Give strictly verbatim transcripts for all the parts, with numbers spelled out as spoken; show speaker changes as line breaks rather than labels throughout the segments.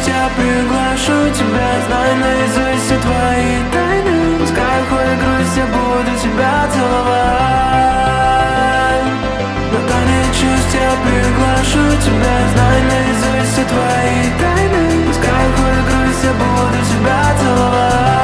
я приглашу тебя. Знай наизусть все твои тайны. Пускай хоть грусть, я буду тебя целовать. На танец чувств я приглашу тебя. Знай наизусть все твои тайны. Пускай хоть грусть, я буду тебя целовать.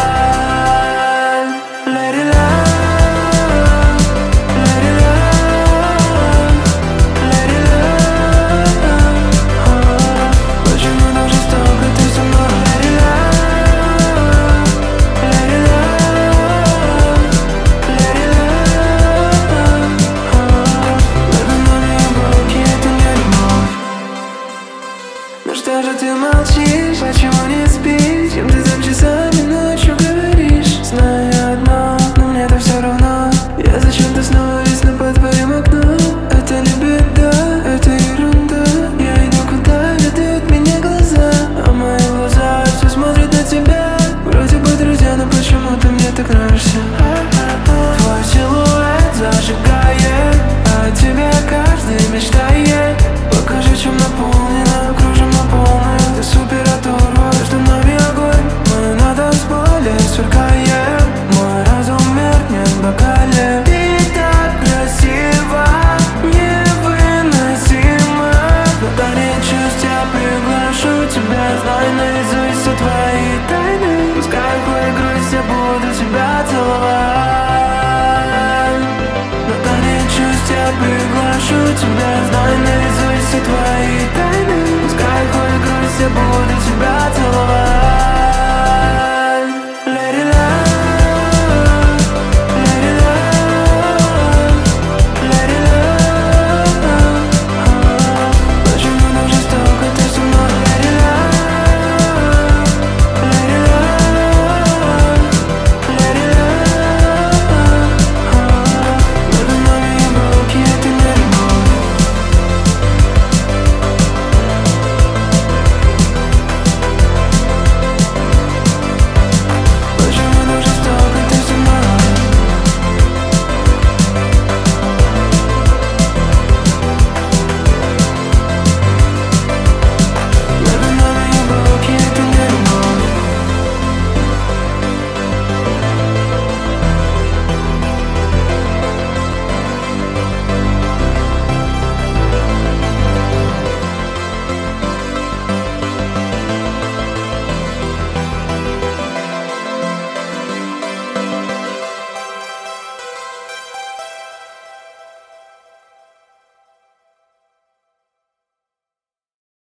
Let it love, let it love, let it love. Почему так жестоко ты со мной? Let it love, let it love, let it love. Между нами иголки, это не любовь. Ну что же ты молчишь? Почему не спишь? Чем ты там часами ночью говоришь? Знаю одно, но мне-то все равно. Я зачем-то снова висну под твоим окном. Это не беда, это ерунда. Я иду, куда ведут меня глаза, а мои глаза все смотрят на тебя. Вроде бы друзья, но почему ты мне так нравишься? Твой силуэт зажигает, а тебе каждый мечтает. Покажи, чем наполнена, кружим на полную. Ты супер оторва, между нами огонь. Мы на танцполе сверкаем. Мой разум меркнет в бокале. Ты так красива, невыносимо. На танец чувств я приглашу тебя. Знай наизусть все твои тайны. Пускай хоть грусть, я буду тебя целовать. На танец чувств я приглашу тебя. Знай наизусть все твои тайны. Пускай хоть грусть, я буду тебя целовать.